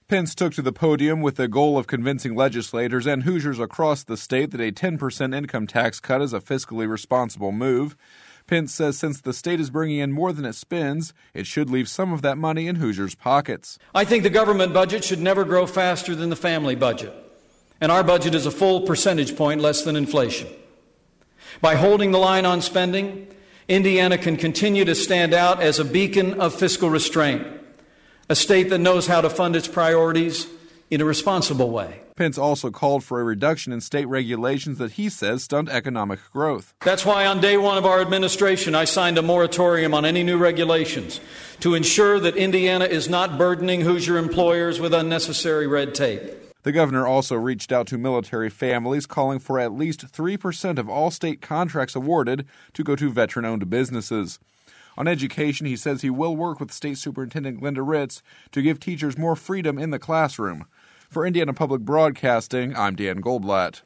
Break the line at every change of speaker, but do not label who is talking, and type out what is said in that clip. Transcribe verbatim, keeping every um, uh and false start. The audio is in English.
Pence took to the podium with the goal of convincing legislators and Hoosiers across the state that a ten percent income tax cut is a fiscally responsible move. Pence says since the state is bringing in more than it spends, it should leave some of that money in Hoosiers' pockets.
I think the government budget should never grow faster than the family budget, and our budget is a full percentage point less than inflation. By holding the line on spending, Indiana can continue to stand out as a beacon of fiscal restraint, a state that knows how to fund its priorities in a responsible way.
Pence also called for a reduction in state regulations that he says stunt economic growth.
That's why on day one of our administration, I signed a moratorium on any new regulations to ensure that Indiana is not burdening Hoosier employers with unnecessary red tape.
The governor also reached out to military families, calling for at least three percent of all state contracts awarded to go to veteran-owned businesses. On education, he says he will work with State Superintendent Glenda Ritz to give teachers more freedom in the classroom. For Indiana Public Broadcasting, I'm Dan Goldblatt.